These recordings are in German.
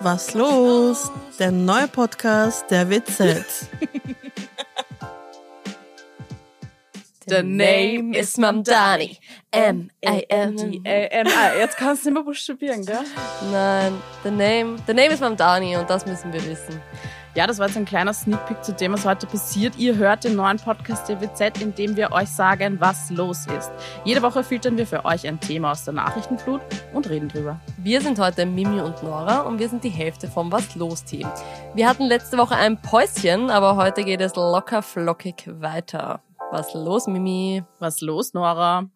Was los? Der neue Podcast der WZ. The name is Mamdani. M-A-M-D-A-N-I. Jetzt kannst du nicht mehr buchstabieren, gell? Nein, the name is Mamdani und das müssen wir wissen. Ja, das war jetzt ein kleiner Sneak Peek zu dem, was heute passiert. Ihr hört den neuen Podcast der WZ, in dem wir euch sagen, was los ist. Jede Woche filtern wir für euch ein Thema aus der Nachrichtenflut und reden drüber. Wir sind heute Mimi und Nora und wir sind die Hälfte vom Was los Team. Wir hatten letzte Woche ein Päuschen, aber heute geht es locker flockig weiter. Was los, Mimi? Was los, Nora?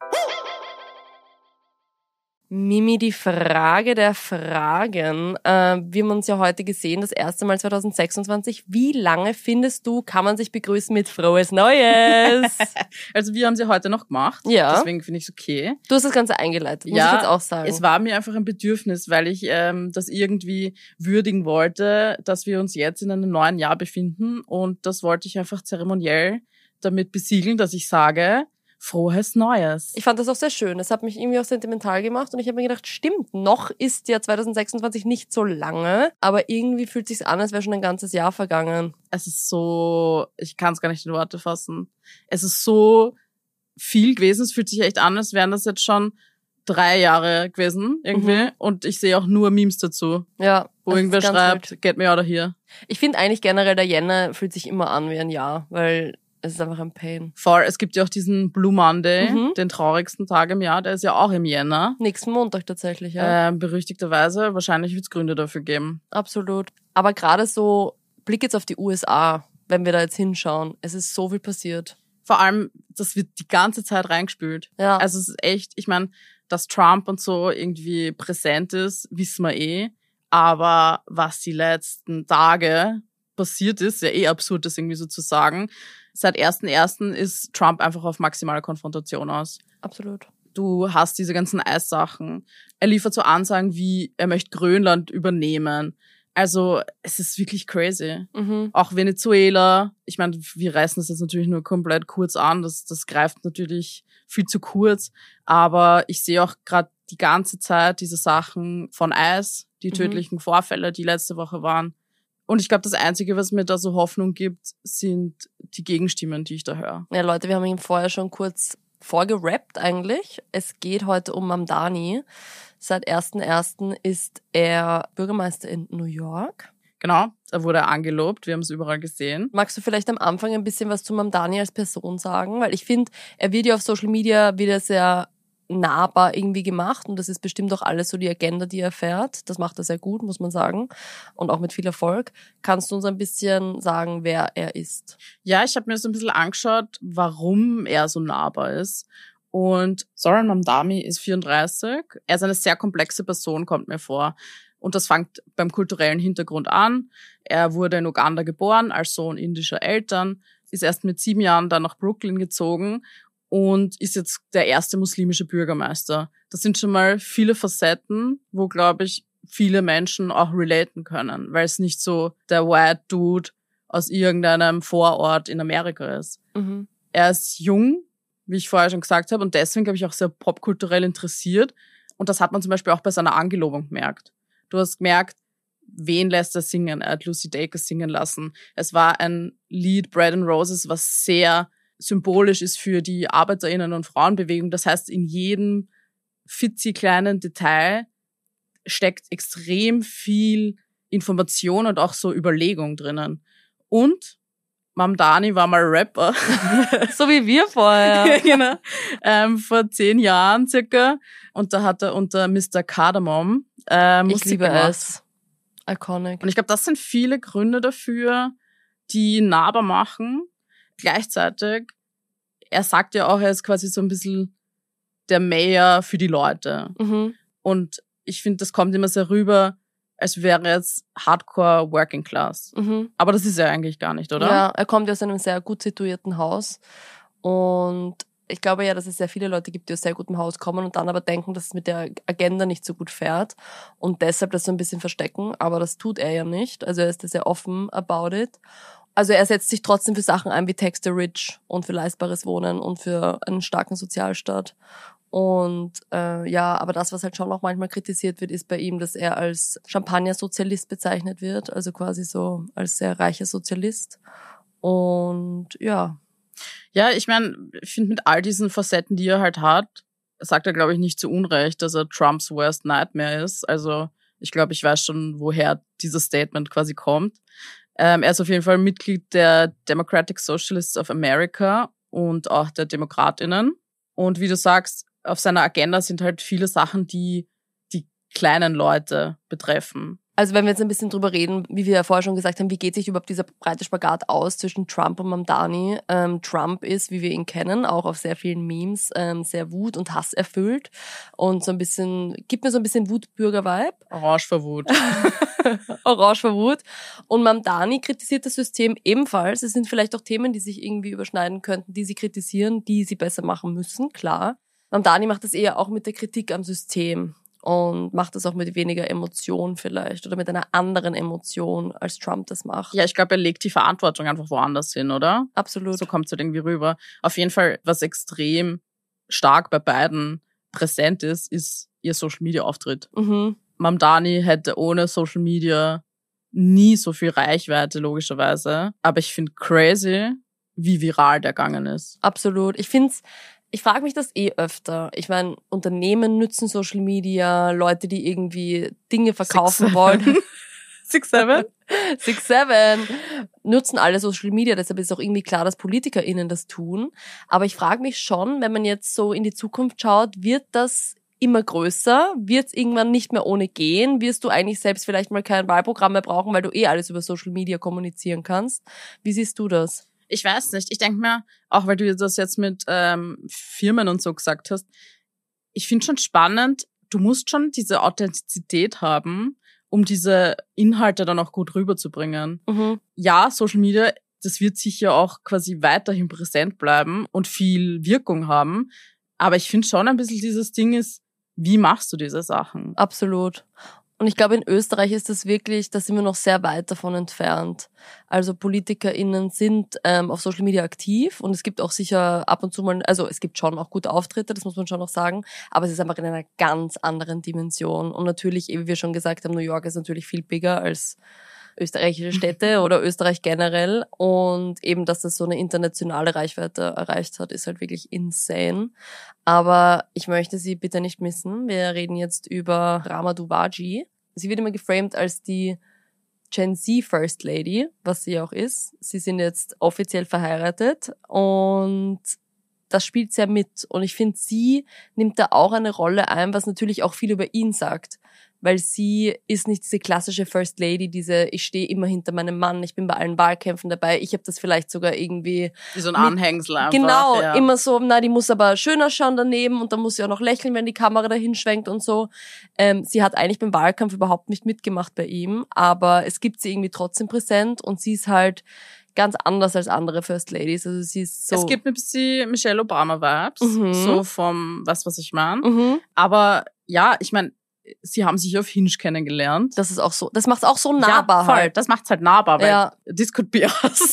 Mimi, die Frage der Fragen. Wir haben uns ja heute gesehen, das erste Mal 2026. Wie lange, findest du, kann man sich begrüßen mit Frohes Neues? Also wir haben sie heute noch gemacht. Ja. Deswegen finde ich es okay. Du hast das Ganze eingeleitet, muss ich jetzt auch sagen. Es war mir einfach ein Bedürfnis, weil ich das irgendwie würdigen wollte, dass wir uns jetzt in einem neuen Jahr befinden. Und das wollte ich einfach zeremoniell damit besiegeln, dass ich sage, Frohes Neues. Ich fand das auch sehr schön. Das hat mich irgendwie auch sentimental gemacht und ich habe mir gedacht, stimmt, noch ist ja 2026 nicht so lange, aber irgendwie fühlt es sich an, als wäre schon ein ganzes Jahr vergangen. Es ist so, ich kann es gar nicht in Worte fassen. Es ist so viel gewesen, es fühlt sich echt an, als wären das jetzt schon 3 Jahre gewesen irgendwie und ich sehe auch nur Memes dazu. Ja. Wo irgendwer schreibt, wild. Get me out of here. Ich finde eigentlich generell, der Jänner fühlt sich immer an wie ein Jahr, weil es ist einfach ein Pain. Voll, es gibt ja auch diesen Blue Monday, den traurigsten Tag im Jahr, der ist ja auch im Jänner. Nächsten Montag tatsächlich, ja. Berüchtigterweise, wahrscheinlich wird es Gründe dafür geben. Absolut. Aber gerade so, Blick jetzt auf die USA, wenn wir da jetzt hinschauen, es ist so viel passiert. Vor allem, das wird die ganze Zeit reingespült. Ja. Also es ist echt, ich meine, dass Trump und so irgendwie präsent ist, wissen wir eh. Aber was die letzten Tage passiert ist, ja eh absurd, das irgendwie so zu sagen. Seit 1.1. ist Trump einfach auf maximale Konfrontation aus. Absolut. Du hast diese ganzen Eissachen. Er liefert so Ansagen wie, er möchte Grönland übernehmen. Also es ist wirklich crazy. Auch Venezuela, ich meine, wir reißen das jetzt natürlich nur komplett kurz an, das greift natürlich viel zu kurz, aber ich sehe auch gerade die ganze Zeit diese Sachen von Eis, die tödlichen Vorfälle, die letzte Woche waren. Und ich glaube, das Einzige, was mir da so Hoffnung gibt, sind die Gegenstimmen, die ich da höre. Ja, Leute, wir haben ihn vorher schon kurz vorgerappt eigentlich. Es geht heute um Mamdani. Seit 1.1. ist er Bürgermeister in New York. Genau, da wurde er angelobt, wir haben es überall gesehen. Magst du vielleicht am Anfang ein bisschen was zu Mamdani als Person sagen? Weil ich finde, er wird ja auf Social Media wieder sehr nahbar irgendwie gemacht und das ist bestimmt auch alles so die Agenda, die er fährt. Das macht er sehr gut, muss man sagen, und auch mit viel Erfolg. Kannst du uns ein bisschen sagen, wer er ist? Ja, ich habe mir so ein bisschen angeschaut, warum er so nahbar ist. Und Zoran Mamdani ist 34. Er ist eine sehr komplexe Person, kommt mir vor. Und das fängt beim kulturellen Hintergrund an. Er wurde in Uganda geboren, als Sohn indischer Eltern, ist erst mit 7 Jahren dann nach Brooklyn gezogen und ist jetzt der erste muslimische Bürgermeister. Das sind schon mal viele Facetten, wo, glaube ich, viele Menschen auch relaten können, weil es nicht so der White Dude aus irgendeinem Vorort in Amerika ist. Er ist jung, wie ich vorher schon gesagt habe, und deswegen, glaube ich, auch sehr popkulturell interessiert. Und das hat man zum Beispiel auch bei seiner Angelobung gemerkt. Du hast gemerkt, wen lässt er singen? Er hat Lucy Dacus singen lassen. Es war ein Lied, Bread and Roses, was sehr symbolisch ist für die ArbeiterInnen- und Frauenbewegung. Das heißt, in jedem kleinen Detail steckt extrem viel Information und auch so Überlegung drinnen. Und Mamdani war mal Rapper. So wie wir vorher. Ja, genau. Vor 10 Jahren circa. Und da hat er unter Mr. Cardamom Musik Ich liebe gemacht. es. Iconic. Und ich glaube, das sind viele Gründe dafür, die ihn nahbar machen. Gleichzeitig, er sagt ja auch, er ist quasi so ein bisschen der Mayor für die Leute. Und ich finde, das kommt immer sehr rüber, als wäre jetzt Hardcore Working Class. Aber das ist er eigentlich gar nicht, oder? Ja, er kommt ja aus einem sehr gut situierten Haus und ich glaube ja, dass es sehr viele Leute gibt, die aus sehr gutem Haus kommen und dann aber denken, dass es mit der Agenda nicht so gut fährt und deshalb das so ein bisschen verstecken, aber das tut er ja nicht. Also er ist da sehr offen about it. Also er setzt sich trotzdem für Sachen ein wie Tax the Rich und für leistbares Wohnen und für einen starken Sozialstaat. Und aber das, was halt schon auch manchmal kritisiert wird, ist bei ihm, dass er als Champagner-Sozialist bezeichnet wird, also quasi so als sehr reicher Sozialist. Und ja. Ja, ich meine, ich finde mit all diesen Facetten, die er halt hat, sagt er, glaube ich, nicht zu Unrecht, dass er Trumps worst nightmare ist. Also ich glaube, ich weiß schon, woher dieses Statement quasi kommt. Er ist auf jeden Fall Mitglied der Democratic Socialists of America und auch der DemokratInnen. Und wie du sagst, auf seiner Agenda sind halt viele Sachen, die die kleinen Leute betreffen. Also wenn wir jetzt ein bisschen drüber reden, wie wir ja vorher schon gesagt haben, wie geht sich überhaupt dieser breite Spagat aus zwischen Trump und Mamdani? Trump ist, wie wir ihn kennen, auch auf sehr vielen Memes, sehr Wut- und Hass erfüllt und so ein bisschen, gibt mir so ein bisschen Wutbürger-Vibe. Orange vor Wut. Orange vor Wut. Und Mamdani kritisiert das System ebenfalls. Es sind vielleicht auch Themen, die sich irgendwie überschneiden könnten, die sie kritisieren, die sie besser machen müssen, klar. Mamdani macht das eher auch mit der Kritik am System. Und macht das auch mit weniger Emotion vielleicht oder mit einer anderen Emotion, als Trump das macht. Ja, ich glaube, er legt die Verantwortung einfach woanders hin, oder? Absolut. So kommt es halt irgendwie rüber. Auf jeden Fall, was extrem stark bei beiden präsent ist ihr Social-Media-Auftritt. Mhm. Mamdani hätte ohne Social Media nie so viel Reichweite, logischerweise. Aber ich finde crazy, wie viral der gegangen ist. Absolut. Ich frage mich das öfter. Ich meine, Unternehmen nützen Social Media, Leute, die irgendwie Dinge verkaufen wollen. 6'7"? 6'7" nutzen alle Social Media, deshalb ist auch irgendwie klar, dass PolitikerInnen das tun. Aber ich frage mich schon, wenn man jetzt so in die Zukunft schaut, wird das immer größer? Wird es irgendwann nicht mehr ohne gehen? Wirst du eigentlich selbst vielleicht mal kein Wahlprogramm mehr brauchen, weil du alles über Social Media kommunizieren kannst? Wie siehst du das? Ich weiß nicht. Ich denke mir, auch weil du das jetzt mit Firmen und so gesagt hast, ich finde schon spannend, du musst schon diese Authentizität haben, um diese Inhalte dann auch gut rüberzubringen. Mhm. Ja, Social Media, das wird sicher auch quasi weiterhin präsent bleiben und viel Wirkung haben. Aber ich finde schon ein bisschen dieses Ding ist, wie machst du diese Sachen? Absolut. Und ich glaube, in Österreich ist das wirklich, da sind wir noch sehr weit davon entfernt. Also PolitikerInnen sind auf Social Media aktiv und es gibt auch sicher ab und zu mal, also es gibt schon auch gute Auftritte, das muss man schon noch sagen, aber es ist einfach in einer ganz anderen Dimension. Und natürlich, wie wir schon gesagt haben, New York ist natürlich viel bigger als österreichische Städte oder Österreich generell. Und eben, dass das so eine internationale Reichweite erreicht hat, ist halt wirklich insane. Aber ich möchte sie bitte nicht missen. Wir reden jetzt über Rama Duvvadji. Sie wird immer geframed als die Gen Z First Lady, was sie auch ist. Sie sind jetzt offiziell verheiratet und das spielt sehr mit. Und ich finde, sie nimmt da auch eine Rolle ein, was natürlich auch viel über ihn sagt. Weil sie ist nicht diese klassische First Lady, ich stehe immer hinter meinem Mann, ich bin bei allen Wahlkämpfen dabei. Ich habe das vielleicht sogar irgendwie... Wie so ein Anhängsel einfach. Genau, ja. Immer so, die muss aber schöner schauen daneben und dann muss sie auch noch lächeln, wenn die Kamera dahin schwenkt und so. Sie hat eigentlich beim Wahlkampf überhaupt nicht mitgemacht bei ihm, aber es gibt sie irgendwie trotzdem präsent und sie ist halt ganz anders als andere First Ladies. Also sie ist so... Es gibt ein bisschen Michelle Obama-Vibes, so vom, was ich meine. Mhm. Aber ja, ich meine, sie haben sich auf Hinge kennengelernt. Das ist auch so, das macht's auch so nahbar ja, voll. halt. Das macht's halt nahbar, weil this could be us.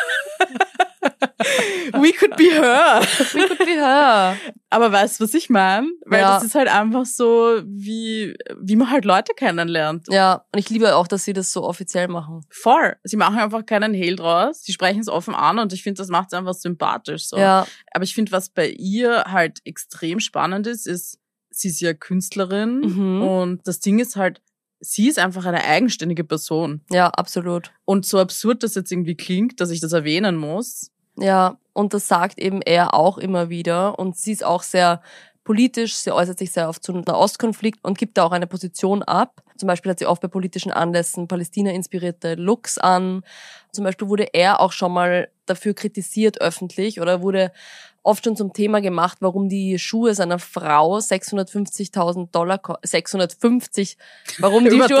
We could be her. We could be her. Aber weißt du, was ich meine? Weil das ist halt einfach so, wie man halt Leute kennenlernt. Ja, und ich liebe auch, dass sie das so offiziell machen. Voll. Sie machen einfach keinen Hehl draus. Sie sprechen es offen an und ich finde, das macht es einfach sympathisch. So. Ja. Aber ich finde, was bei ihr halt extrem spannend ist, sie ist ja Künstlerin und das Ding ist halt, sie ist einfach eine eigenständige Person. Ja, absolut. Und so absurd das jetzt irgendwie klingt, dass ich das erwähnen muss. Ja, und das sagt eben er auch immer wieder und sie ist auch sehr politisch, sie äußert sich sehr oft zum Nahostkonflikt und gibt da auch eine Position ab. Zum Beispiel hat sie oft bei politischen Anlässen Palästina-inspirierte Looks an. Zum Beispiel wurde er auch schon mal dafür kritisiert öffentlich oder wurde oft schon zum Thema gemacht, warum die Schuhe seiner Frau $650.000 650, warum die Schuhe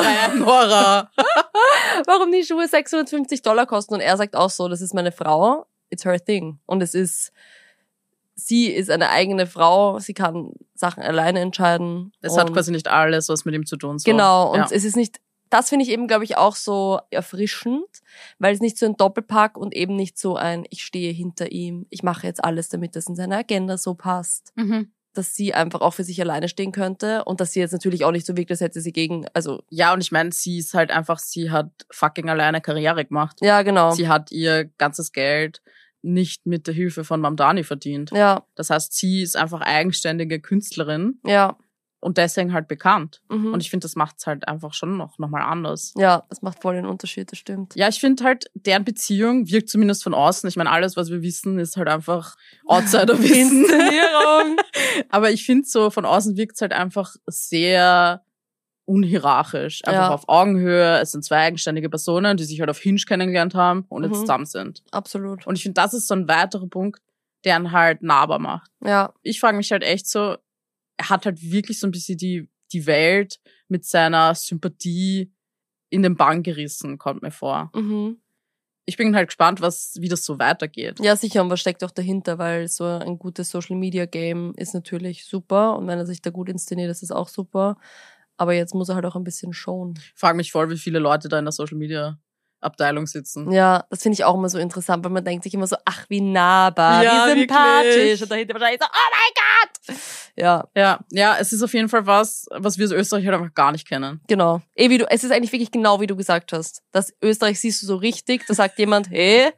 warum die Schuhe $650 kosten und er sagt auch so, das ist meine Frau, it's her thing und sie ist eine eigene Frau, sie kann Sachen alleine entscheiden. Es hat quasi nicht alles, was mit ihm zu tun so. Genau, und es ist nicht, das finde ich eben, glaube ich, auch so erfrischend, weil es nicht so ein Doppelpack und eben nicht so ein, ich stehe hinter ihm, ich mache jetzt alles, damit das in seine Agenda so passt. Mhm. dass sie einfach auch für sich alleine stehen könnte und dass sie jetzt natürlich auch nicht so wirkt, als hätte sie Ja, und ich meine, sie ist halt einfach, sie hat fucking alleine Karriere gemacht. Ja, genau. Sie hat ihr ganzes Geld nicht mit der Hilfe von Mamdani verdient. Ja. Das heißt, sie ist einfach eigenständige Künstlerin. Ja. Und deswegen halt bekannt. Mhm. Und ich finde, das macht's halt einfach schon noch mal anders. Ja, das macht voll den Unterschied, das stimmt. Ja, ich finde halt, deren Beziehung wirkt zumindest von außen. Ich meine, alles, was wir wissen, ist halt einfach Outsider-Wissen. Inszenierung. Aber ich finde, so von außen wirkt's halt einfach sehr unhierarchisch. Einfach auf Augenhöhe. Es sind zwei eigenständige Personen, die sich halt auf Hinge kennengelernt haben und jetzt zusammen sind. Absolut. Und ich finde, das ist so ein weiterer Punkt, der ihn halt nahbar macht. Ja. Ich frage mich halt echt so, er hat halt wirklich so ein bisschen die Welt mit seiner Sympathie in den Bann gerissen, kommt mir vor. Mhm. Ich bin halt gespannt, wie das so weitergeht. Ja, sicher. Und was steckt auch dahinter? Weil so ein gutes Social-Media-Game ist natürlich super. Und wenn er sich da gut inszeniert, ist es auch super. Aber jetzt muss er halt auch ein bisschen showen. Ich frage mich voll, wie viele Leute da in der Social-Media-Abteilung sitzen. Ja, das finde ich auch immer so interessant, weil man denkt sich immer so, ach, wie nahbar, Ja, wie sympathisch. wirklich. Und dahinter wahrscheinlich so, oh mein Gott! Ja, Ja, es ist auf jeden Fall was wir als Österreicher einfach gar nicht kennen. genau. Es ist eigentlich wirklich genau, wie du gesagt hast. Das Österreich siehst du so richtig, da sagt jemand, hey,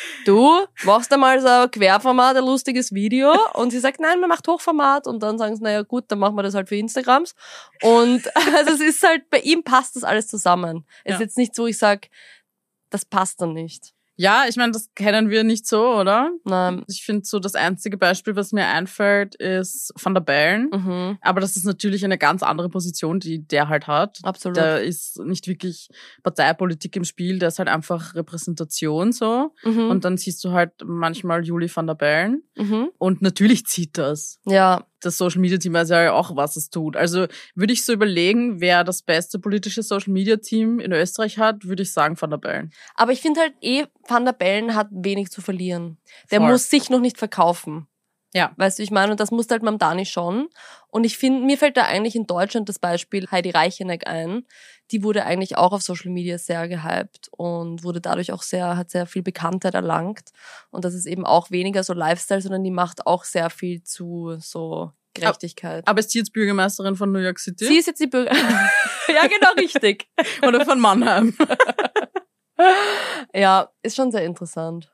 du machst einmal so ein Querformat, ein lustiges Video. Und sie sagt, nein, man macht Hochformat. Und dann sagen sie, naja gut, dann machen wir das halt für Instagrams. Und also es ist halt, bei ihm passt das alles zusammen. Es ist jetzt nicht so, ich sag, das passt dann nicht. Ja, ich meine, das kennen wir nicht so, oder? Nein. Ich finde so, das einzige Beispiel, was mir einfällt, ist Van der Bellen. Mhm. Aber das ist natürlich eine ganz andere Position, die der halt hat. Absolut. Da ist nicht wirklich Parteipolitik im Spiel, da ist halt einfach Repräsentation so. Mhm. Und dann siehst du halt manchmal Julie van der Bellen. Mhm. Und natürlich zieht das. Ja. Das Social Media Team weiß ja auch, was es tut. Also würde ich so überlegen, wer das beste politische Social Media Team in Österreich hat, würde ich sagen Van der Bellen. Aber ich finde halt Van der Bellen hat wenig zu verlieren. Der Voll. muss sich noch nicht verkaufen. Ja. Weißt du, ich meine, und das muss halt Mamdani schon. Und ich finde, mir fällt da eigentlich in Deutschland das Beispiel Heidi Reicheneck ein. Die wurde eigentlich auch auf Social Media sehr gehypt und wurde dadurch auch hat sehr viel Bekanntheit erlangt. Und das ist eben auch weniger so Lifestyle, sondern die macht auch sehr viel zu so Gerechtigkeit. Aber ist sie jetzt Bürgermeisterin von New York City? Sie ist jetzt die Ja, genau, richtig. Oder von Mannheim? Ja, ist schon sehr interessant.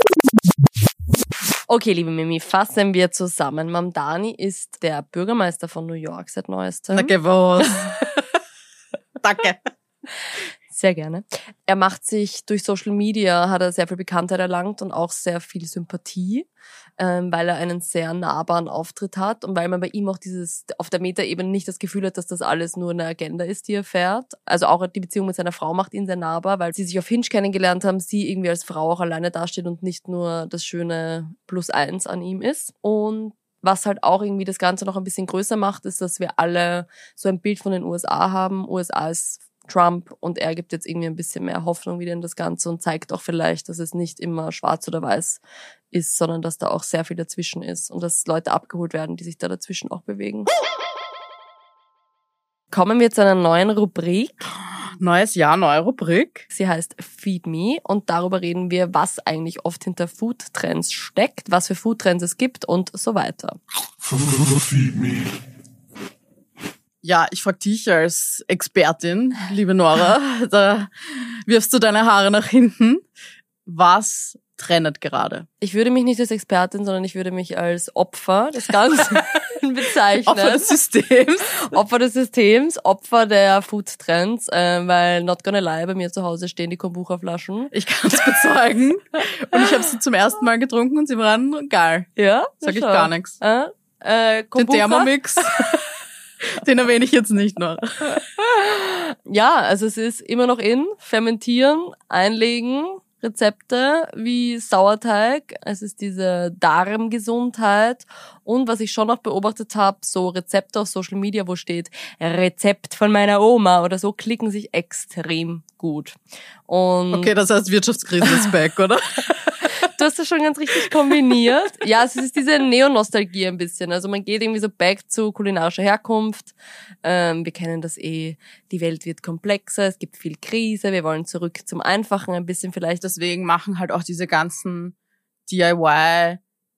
Okay, liebe Mimi, fassen wir zusammen. Mamdani ist der Bürgermeister von New York seit neuestem. Danke, was? Danke. Sehr gerne. Er macht sich durch Social Media, hat er sehr viel Bekanntheit erlangt und auch sehr viel Sympathie, weil er einen sehr nahbaren Auftritt hat und weil man bei ihm auch auf der Metaebene nicht das Gefühl hat, dass das alles nur eine Agenda ist, die er fährt. Also auch die Beziehung mit seiner Frau macht ihn sehr nahbar, weil sie sich auf Hinge kennengelernt haben, sie irgendwie als Frau auch alleine dasteht und nicht nur das schöne +1 an ihm ist. Und was halt auch irgendwie das Ganze noch ein bisschen größer macht, ist, dass wir alle so ein Bild von den USA haben. USA ist Trump und er gibt jetzt irgendwie ein bisschen mehr Hoffnung wieder in das Ganze und zeigt auch vielleicht, dass es nicht immer schwarz oder weiß ist, sondern dass da auch sehr viel dazwischen ist und dass Leute abgeholt werden, die sich da dazwischen auch bewegen. Kommen wir zu einer neuen Rubrik. Neues Jahr, neue Rubrik. Sie heißt Feed Me und darüber reden wir, was eigentlich oft hinter Foodtrends steckt, was für Foodtrends es gibt und so weiter. Feed me. Ja, ich frage dich als Expertin, liebe Nora, da wirfst du deine Haare nach hinten. Was trendet gerade? Ich würde mich nicht als Expertin, sondern ich würde mich als Opfer des Ganzen bezeichnen. Opfer des Systems. Opfer des Systems, Opfer der Foodtrends, weil not gonna lie, bei mir zu Hause stehen die Kombucha-Flaschen. Ich kann es bezeugen. Und ich habe sie zum ersten Mal getrunken und sie waren geil. Ja? Sag ich gar nichts. Den Kombucha? Thermomix, den erwähne ich jetzt nicht noch. Ja, also es ist immer noch fermentieren, einlegen, Rezepte wie Sauerteig, es ist diese Darmgesundheit und was ich schon noch beobachtet habe, so Rezepte auf Social Media, wo steht Rezept von meiner Oma oder so, klicken sich extrem gut. Und Okay, das heißt Wirtschaftskrise ist back, oder? du hast das schon ganz richtig kombiniert. Ja, es ist diese Neonostalgie ein bisschen. Also man geht irgendwie so back zu kulinarischer Herkunft. Wir kennen das die Welt wird komplexer, es gibt viel Krise, wir wollen zurück zum Einfachen ein bisschen vielleicht. Deswegen machen halt auch diese ganzen DIY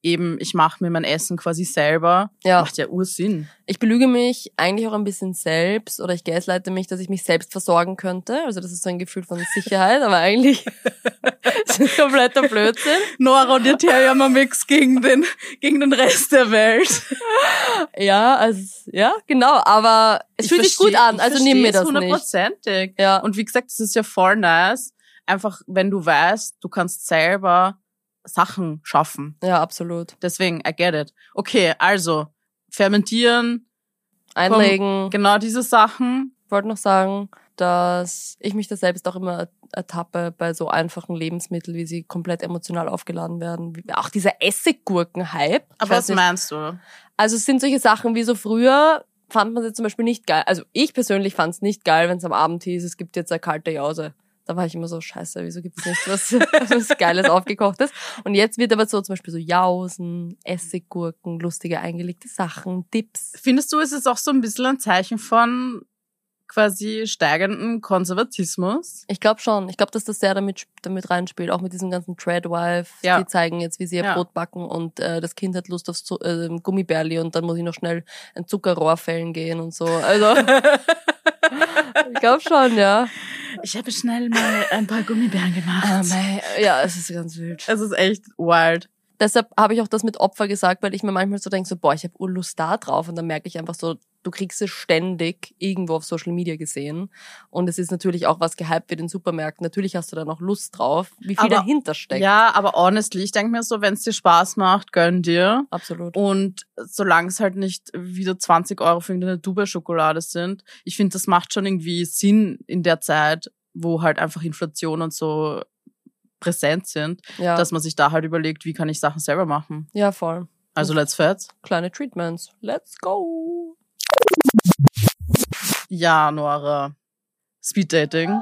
eben, ich mache mir mein Essen quasi selber. Ja. Macht ja Ursinn. Ich belüge mich eigentlich auch ein bisschen selbst oder ich gaslighte mich, dass ich mich selbst versorgen könnte. Also das ist so ein Gefühl von Sicherheit, aber eigentlich ist das kompletter Blödsinn. Nora und ihr Terrier-Mix gegen den Rest der Welt. Ja, also, ja, genau, aber es fühlt sich gut an, also nimm mir das nicht. 100%ig. Ja. Und wie gesagt, das ist ja voll nice. Einfach, wenn du weißt, du kannst selber Sachen schaffen. Ja, absolut. Deswegen, I get it. Okay, also, fermentieren. Einlegen. Genau diese Sachen. Ich wollte noch sagen, dass ich mich da selbst auch immer ertappe bei so einfachen Lebensmitteln, wie sie komplett emotional aufgeladen werden. Auch dieser Essiggurken-Hype. Ich Aber weiß was nicht. meinst du? Also es sind solche Sachen wie so früher, fand man sie zum Beispiel nicht geil. Also ich persönlich fand es nicht geil, wenn es am Abend hieß, es gibt jetzt eine kalte Jause. Da war ich immer so, scheiße, wieso gibt's nicht was Geiles Aufgekochtes? Und jetzt wird aber so zum Beispiel so Jausen, Essiggurken, lustige eingelegte Sachen, Dips. Findest du, es ist auch so ein bisschen ein Zeichen von quasi steigenden Konservatismus? Ich glaube schon. Ich glaube, dass das sehr damit reinspielt, auch mit diesem ganzen Treadwife. Ja. Die zeigen jetzt, wie sie ihr Ja. Brot backen und das Kind hat Lust auf Gummibärli und dann muss ich noch schnell ein Zuckerrohr fällen gehen und so. Also ich glaube schon, ja. Ich habe schnell mal ein paar Gummibären gemacht. Ja, es ist ganz wild. Es ist echt wild. Deshalb habe ich auch das mit Opfer gesagt, weil ich mir manchmal so denke, so, boah, ich habe Urlust da drauf und dann merke ich einfach so, du kriegst es ständig irgendwo auf Social Media gesehen und es ist natürlich auch, was gehypt wird in Supermärkten. Natürlich hast du da noch Lust drauf, wie viel Aber- dahinter steckt. Ja, aber honestly, ich denke mir so, wenn es dir Spaß macht, gönn dir. Absolut. Und solange es halt nicht wieder 20 Euro für irgendeine Dubai-Schokolade sind, ich finde, das macht schon irgendwie Sinn in der Zeit, wo halt einfach Inflation und so präsent sind, Ja, dass man sich da halt überlegt, wie kann ich Sachen selber machen. ja, voll. Also let's fetz. Kleine Treatments. Let's go. Ja, Nora. Speeddating.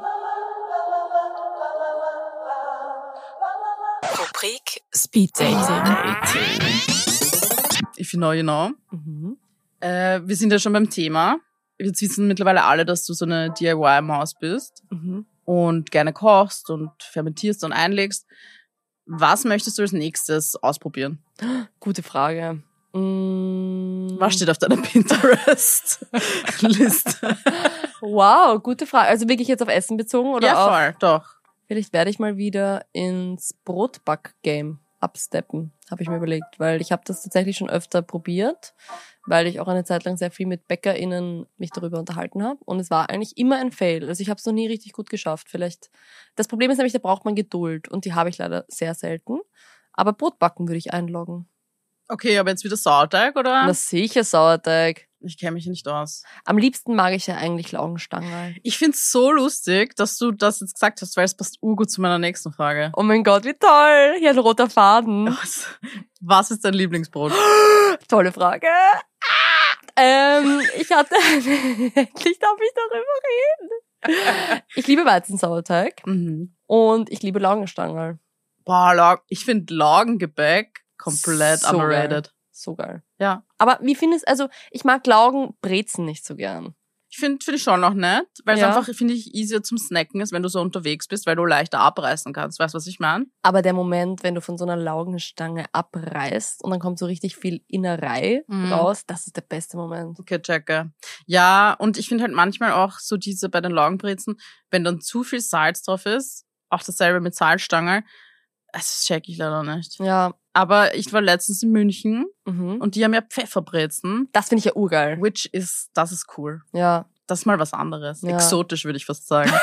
Rubrik Speed Dating. If you know, you know. Mhm. Wir sind ja schon beim Thema. Jetzt wissen mittlerweile alle, dass du so eine DIY-Maus bist Mhm. und gerne kochst und fermentierst und einlegst. Was möchtest du als nächstes ausprobieren? Gute Frage. Was steht auf deiner Pinterest-Liste? Wow, gute Frage. Also wirklich jetzt auf Essen bezogen oder Ja, auf? voll, doch. Vielleicht werde ich mal wieder ins Brotback-Game absteppen, habe ich mir überlegt, weil ich habe das tatsächlich schon öfter probiert, weil ich auch eine Zeit lang sehr viel mit BäckerInnen mich darüber unterhalten habe und es war eigentlich immer ein Fail. Also ich habe es noch nie richtig gut geschafft. Vielleicht. Das Problem ist nämlich, da braucht man Geduld und die habe ich leider sehr selten. Aber Brotbacken würde ich einloggen. Okay, aber jetzt wieder Sauerteig, oder? Na sicher Sauerteig. Ich kenne mich nicht aus. Am liebsten mag ich ja eigentlich Laugenstangerl. Ich find's so lustig, dass du das jetzt gesagt hast, weil es passt urgut zu meiner nächsten Frage. Oh mein Gott, wie toll. Hier ein roter Faden. Was ist dein Lieblingsbrot? Tolle Frage. Ich hatte... Endlich darf ich darüber reden. Ich liebe Weizensauerteig Mhm. und ich liebe Laugenstangerl. Boah, ich finde Laugengebäck komplett So underrated. So geil. Ja. Aber wie findest also ich mag Laugenbrezen nicht so gern. Find ich schon noch nett, weil es Ja. einfach, finde ich, easier zum Snacken ist, wenn du so unterwegs bist, weil du leichter abreißen kannst. Weißt du, was ich meine? Aber der Moment, wenn du von so einer Laugenstange abreißt und dann kommt so richtig viel Innerei Mhm. raus, das ist der beste Moment. Okay, checke. Ja, und ich finde halt manchmal auch so diese bei den Laugenbrezen, wenn dann zu viel Salz drauf ist, auch dasselbe mit Salzstange, das check ich leider nicht. Ja. Aber ich war letztens in München Mhm. und die haben ja Pfefferbrezen, Das finde ich ja urgeil. das ist cool. Ja. Das ist mal was anderes. Ja. Exotisch, würde ich fast sagen.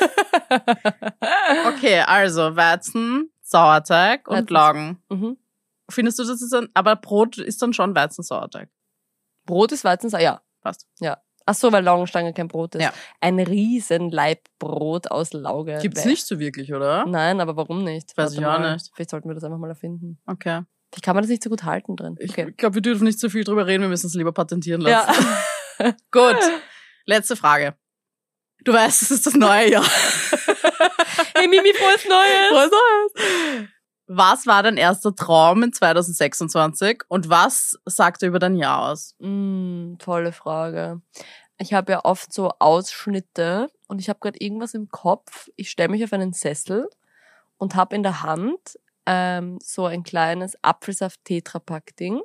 Okay, also Weizen, Sauerteig und Weizen. Laugen. Mhm. Findest du, das ist aber Brot ist dann schon Weizensauerteig? Brot ist Weizensauer, ja. Passt. Ja. Ach so, weil Laugenstange kein Brot ist. Ja. Ein riesen Laib Brot aus Lauge. Gibt's nicht so wirklich, oder? Nein, aber warum nicht? Weiß ich Warte auch mal. nicht. Vielleicht sollten wir das einfach mal erfinden. Okay. Wie kann man das nicht so gut halten drin? Ich Okay. glaube, wir dürfen nicht so viel drüber reden, wir müssen es lieber patentieren lassen. Ja. Gut. Letzte Frage. Du weißt, es ist das neue Jahr. Hey Mimi, frohes Neues! Frohes Neues. Was war dein erster Traum in 2026 und was sagt er über dein Jahr aus? Tolle Frage. Ich habe ja oft so Ausschnitte und ich habe gerade irgendwas im Kopf. Ich stelle mich auf einen Sessel und habe in der Hand so ein kleines Apfelsaft-Tetrapack-Ding.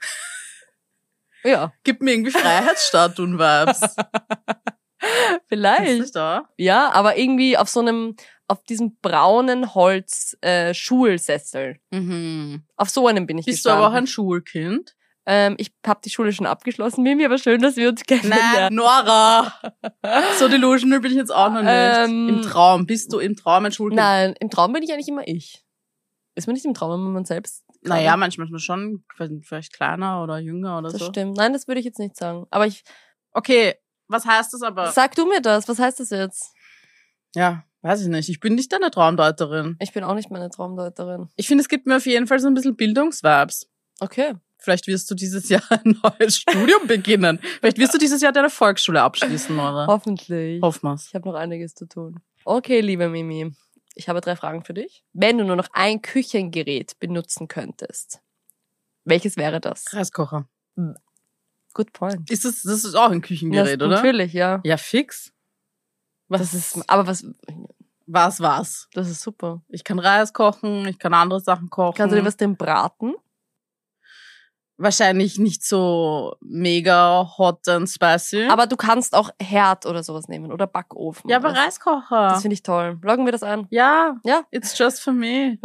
Ja, Gibt mir irgendwie Freiheitsstatuen-Vibes. vielleicht. Ist da? Ja, aber irgendwie auf diesem braunen Holz Schulsessel. Mhm. Auf so einem bin ich Bist du aber auch gestanden. ein Schulkind? Ich habe die Schule schon abgeschlossen, Mimi, aber schön, dass wir uns kennenlernen. Nora! So delusional bin ich jetzt auch noch nicht. Im Traum. Bist du im Traum ein Schulkind? Nein, im Traum bin ich eigentlich immer ich. Ist man nicht im Traum, wenn man selbst... Naja, manchmal ist man schon vielleicht kleiner oder jünger oder Das so. stimmt. Nein, das würde ich jetzt nicht sagen. Aber Okay, was heißt das aber? sag du mir das. Was heißt das jetzt? Ja, weiß ich nicht. Ich bin nicht deine Traumdeuterin. Ich bin auch nicht meine Traumdeuterin. Ich finde, es gibt mir auf jeden Fall so ein bisschen Bildungsvibes. Okay. Vielleicht wirst du dieses Jahr ein neues Studium beginnen. Vielleicht wirst du dieses Jahr deine Volksschule abschließen, Nora. Hoffentlich. Hoffen wir's. Ich habe noch einiges zu tun. Okay, liebe Mimi. Ich habe 3 Fragen für dich. Wenn du nur noch ein Küchengerät benutzen könntest, welches wäre das? Reiskocher. Good point. Das ist auch ein Küchengerät, Das, oder? Natürlich, ja. Ja, fix. Das ist, aber was, Was? das ist super. Ich kann Reis kochen, ich kann andere Sachen kochen. Kannst du dir was drin braten? Wahrscheinlich nicht so mega hot and spicy. Aber du kannst auch Herd oder sowas nehmen oder Backofen. ja, aber Das- Reiskocher. Das finde ich toll. Loggen wir das ein? Ja, Ja. it's just for me.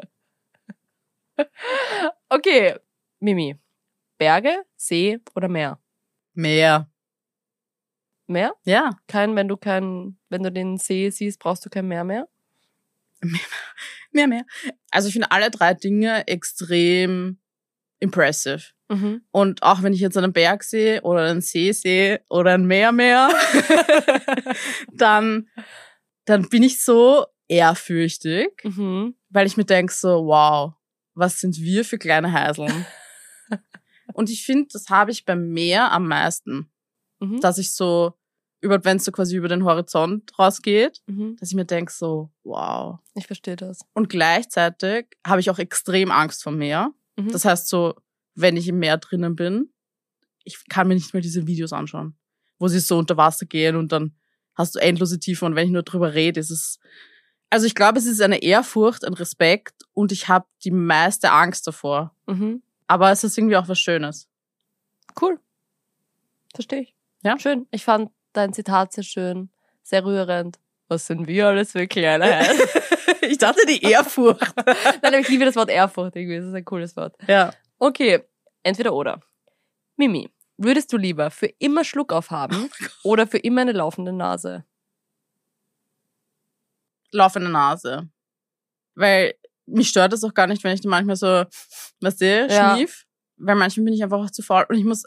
Okay. Mimi. Berge, See oder Meer? Mehr. Meer? Ja. Wenn du den See siehst, brauchst du kein Meer mehr? Mehr. Also ich finde alle 3 Dinge extrem impressive. Mhm. Und auch wenn ich jetzt einen Berg sehe oder einen See sehe oder ein Meer, dann bin ich so ehrfürchtig, Mhm. weil ich mir denke so, wow, was sind wir für kleine Heiseln? Und ich finde, das habe ich beim Meer am meisten, Mhm. dass ich so, wenn es so quasi über den Horizont rausgeht, Mhm. dass ich mir denke so, wow. Ich verstehe das. Und gleichzeitig habe ich auch extrem Angst vor Meer. Mhm. Das heißt so, wenn ich im Meer drinnen bin, ich kann mir nicht mehr diese Videos anschauen, wo sie so unter Wasser gehen und dann hast du endlose Tiefen und wenn ich nur drüber rede, ist es, also ich glaube, es ist eine Ehrfurcht, ein Respekt und ich habe die meiste Angst davor. Mhm. Aber es ist irgendwie auch was Schönes. Cool. Verstehe ich. Ja. Schön. Ich fand dein Zitat sehr schön, sehr rührend. Was sind wir alles für kleine Heiseln? Ich dachte die Ehrfurcht. Nein, aber ich liebe das Wort Ehrfurcht irgendwie. Das ist ein cooles Wort. Ja. Okay, entweder oder. Mimi, würdest du lieber für immer Schluck aufhaben oder für immer eine laufende Nase? Laufende Nase. Weil mich stört das auch gar nicht, wenn ich dann manchmal so, weißt du, Ja. schnief. Weil manchmal bin ich einfach auch zu faul und ich muss,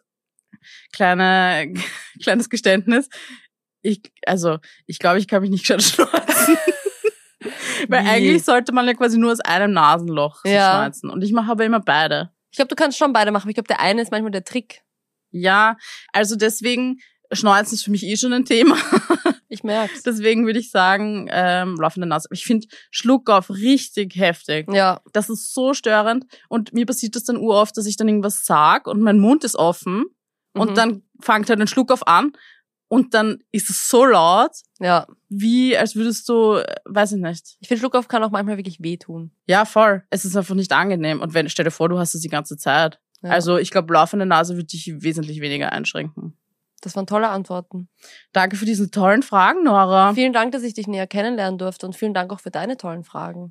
kleines Geständnis, ich glaube, ich kann mich nicht gescheit schneuzen. Weil Wie? eigentlich sollte man ja quasi nur aus einem Nasenloch sich Ja. schneuzen. Und ich mache aber immer beide. Ich glaube, du kannst schon beide machen. Ich glaube, der eine ist manchmal der Trick. Ja, also deswegen, Schneuzen ist für mich eh schon ein Thema. Ich merk's. Deswegen würde ich sagen, laufende Nase. Aber ich finde Schluck auf richtig heftig. Ja, Das ist so störend. Und mir passiert das dann uroft, dass ich dann irgendwas sag und mein Mund ist offen und Mhm. dann fängt halt ein Schluck auf an und dann ist es so laut, ja. wie als würdest du, weiß ich nicht. Ich finde, Schluck auf kann auch manchmal wirklich wehtun. Ja, voll. Es ist einfach nicht angenehm. Und stell dir vor, du hast es die ganze Zeit. Ja. Also ich glaube, laufende Nase würde dich wesentlich weniger einschränken. Das waren tolle Antworten. Danke für diese tollen Fragen, Nora. Vielen Dank, dass ich dich näher kennenlernen durfte und vielen Dank auch für deine tollen Fragen.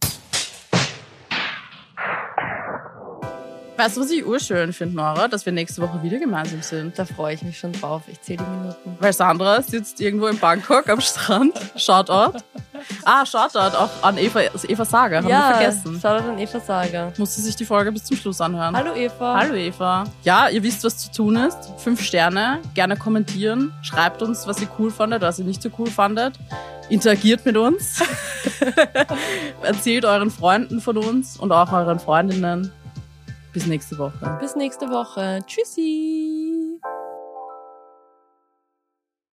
Weißt du, was ich urschön finde, Nora? Dass wir nächste Woche wieder gemeinsam sind. Da freue ich mich schon drauf. Ich zähle die Minuten. Weil Sandra sitzt irgendwo in Bangkok am Strand. Shoutout. Shoutout auch an Eva Sager. Haben wir vergessen. Shoutout an Eva Sager. Musste sich die Folge bis zum Schluss anhören. Hallo Eva. Hallo Eva. Ja, ihr wisst, was zu tun ist. 5 Sterne. Gerne kommentieren. Schreibt uns, was ihr cool fandet, was ihr nicht so cool fandet. Interagiert mit uns. Erzählt euren Freunden von uns und auch euren Freundinnen. Bis nächste Woche. Bis nächste Woche. Tschüssi.